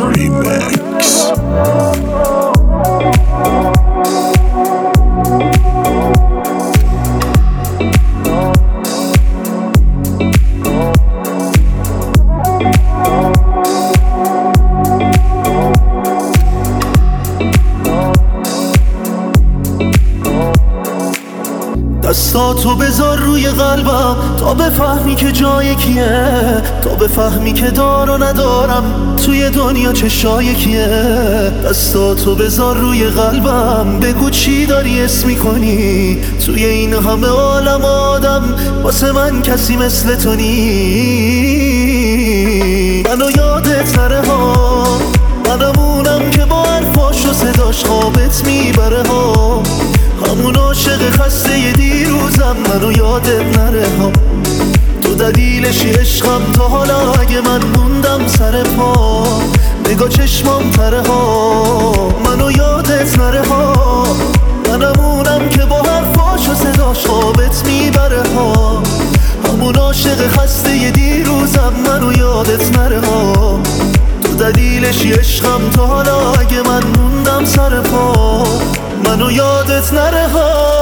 Remix. دستاتو بذار روی قلبم تا بفهمی که جای کیه، تا بفهمی که دار و ندارم توی دنیا چشای کیه. دستاتو بذار روی قلبم بگو چی داری اسم میکنی، توی این همه عالم آدم واسه من کسی مثل تو نی. منو یادت نره ها، منمونم که با حرفاش و صداش خوابت میبره ها، همون عاشق خسته دیروزم منو یادت نره ها. تو دلیلشی عشقم تا حالا اگه من موندم سر پا، نگاه چشمام تره ها، منو یادت نره ها. منمونم که با حرفاش و صداش خوابت میبره ها، همون عاشق خسته دیروزم منو یادت نره ها. تو دلیلشی عشقم تا حالا اگه من موندم سر پا، منو یادت نره ها.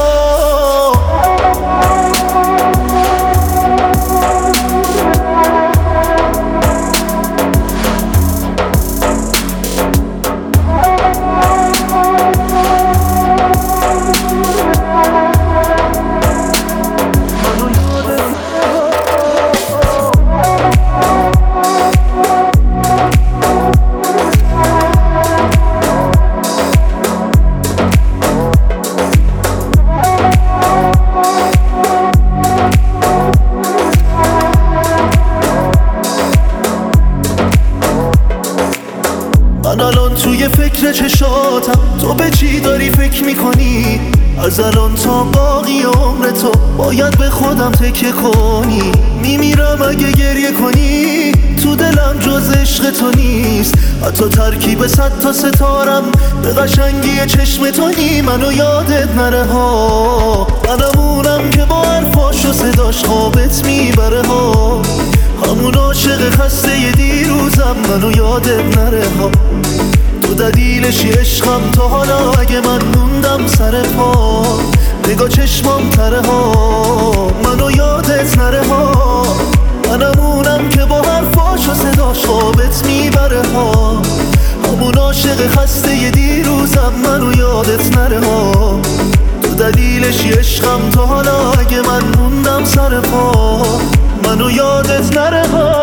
من الان توی فکر چشاتم، تو به چی داری فکر میکنی؟ از الان تا باقی عمر تو باید به خودم تکیه کنی. میمیرم اگه گریه کنی، تو دلم جز عشق تو نیست، حتی ترکیب 100 تا ستارم به قشنگی چشم تو نی. منو یادت نره ها، منمونم که با حرفاش و صداش خوابت میبره ها، همون عاشق خسته دیروزم منو یادت نره ها. تو دلیلشی عشقم تا حالا اگه من موندم سر پا، نگاه چشمام تره ها، منو یادت نره ها. منمونم که با حرفاش و صداش خوابت میبره ها، همون عاشق خسته دیروزم منو یادت نره ها. تو دلیلشی عشقم تا حالا اگه من موندم سر پا، منو یادت نره ها.